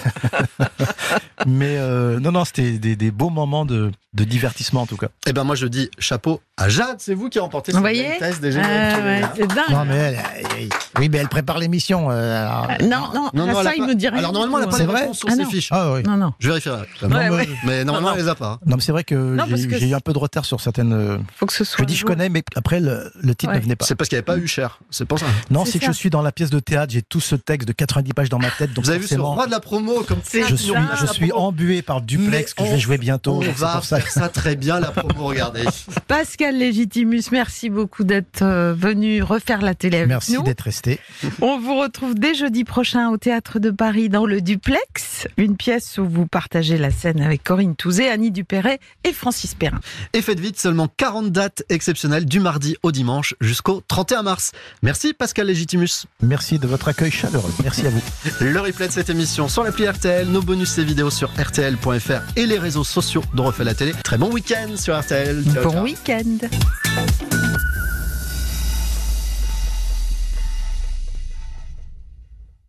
Mais non, c'était des beaux moments de divertissement en tout cas. Eh ben moi je dis chapeau à Jade, c'est vous qui remportez Vous ce voyez blind test des ouais, génériques. c'est dingue. Non mais oui, mais elle prépare l'émission. Non, elle a ça, il pas- me dit rien. Alors normalement, elle n'a pas C'est les vrai réponses sur Ah ses non. fiches. Ah oui. Non. Je vérifierai. Ouais. Mais normalement, elle les a pas. Non mais c'est vrai que Non, parce que j'ai eu un peu de retard sur certaines. Faut que ce soit. Je dis je connais, mais après le titre Ouais. ne venait pas. C'est parce qu'il n'y avait pas eu cher. C'est pour ça. Non, C'est c'est que ça. je suis dans la pièce de théâtre, j'ai tout ce texte de 90 pages dans ma tête, donc Vous avez vu ce forcément, roi de la promo comme je suis embué par le duplex que je vais jouer bientôt. On donc c'est va pour ça. faire ça très bien la promo, regardez. Pascal Légitimus, merci beaucoup d'être venu refaire la télé avec Merci nous. d'être resté. On vous retrouve dès jeudi prochain au Théâtre de Paris dans le Duplex, une pièce où vous partagez la scène avec Corinne Touzé, Annie Dupéret et Francis Perrin. Et faites vite, seulement 40 dates exceptionnelles du mardi au dimanche jusqu'au 31 mars. Merci Pascal Légitimus. Merci de votre accueil chaleureux. Merci à vous. Le replay de cette émission sur l'appli RTL, nos bonus et vidéos sur rtl.fr et les réseaux sociaux de Refait la télé. Très bon week-end sur RTL. Ciao, Bon ciao. week-end.